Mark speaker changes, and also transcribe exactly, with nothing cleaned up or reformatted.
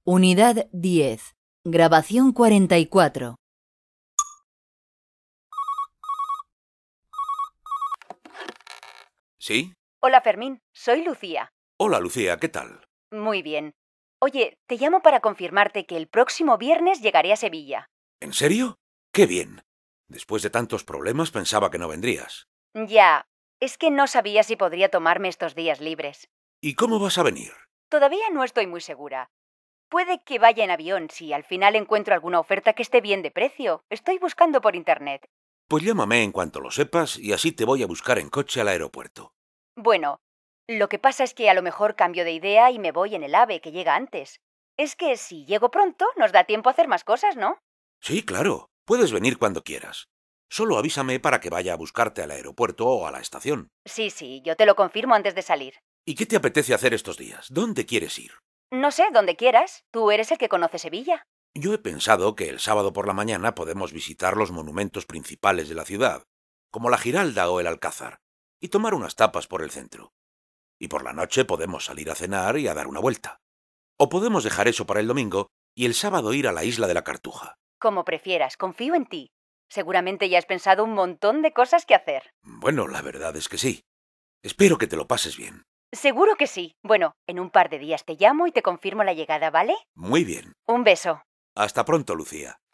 Speaker 1: Unidad diez. Grabación cuarenta y cuatro.
Speaker 2: ¿Sí?
Speaker 3: Hola Fermín, soy Lucía.
Speaker 2: Hola, Lucía, ¿qué tal?
Speaker 3: Muy bien. Oye, te llamo para confirmarte que el próximo viernes llegaré a Sevilla.
Speaker 2: ¿En serio? ¡Qué bien! Después de tantos problemas pensaba que no vendrías.
Speaker 3: Ya, es que no sabía si podría tomarme estos días libres.
Speaker 2: ¿Y cómo vas a venir?
Speaker 3: Todavía no estoy muy segura. Puede que vaya en avión si al final encuentro alguna oferta que esté bien de precio. Estoy buscando por internet.
Speaker 2: Pues llámame en cuanto lo sepas y así te voy a buscar en coche al aeropuerto.
Speaker 3: Bueno, lo que pasa es que a lo mejor cambio de idea y me voy en el AVE, que llega antes. Es que si llego pronto, nos da tiempo a hacer más cosas, ¿no?
Speaker 2: Sí, claro. Puedes venir cuando quieras. Solo avísame para que vaya a buscarte al aeropuerto o a la estación.
Speaker 3: Sí, sí, yo te lo confirmo antes de salir.
Speaker 2: ¿Y qué te apetece hacer estos días? ¿Dónde quieres ir?
Speaker 3: No sé, donde quieras. Tú eres el que conoce Sevilla.
Speaker 2: Yo he pensado que el sábado por la mañana podemos visitar los monumentos principales de la ciudad, como la Giralda o el Alcázar, y tomar unas tapas por el centro. Y por la noche podemos salir a cenar y a dar una vuelta. O podemos dejar eso para el domingo y el sábado ir a la isla de la Cartuja.
Speaker 3: Como prefieras, confío en ti. Seguramente ya has pensado un montón de cosas que hacer.
Speaker 2: Bueno, la verdad es que sí. Espero que te lo pases bien.
Speaker 3: Seguro que sí. Bueno, en un par de días te llamo y te confirmo la llegada, ¿vale?
Speaker 2: Muy bien.
Speaker 3: Un beso.
Speaker 2: Hasta pronto, Lucía.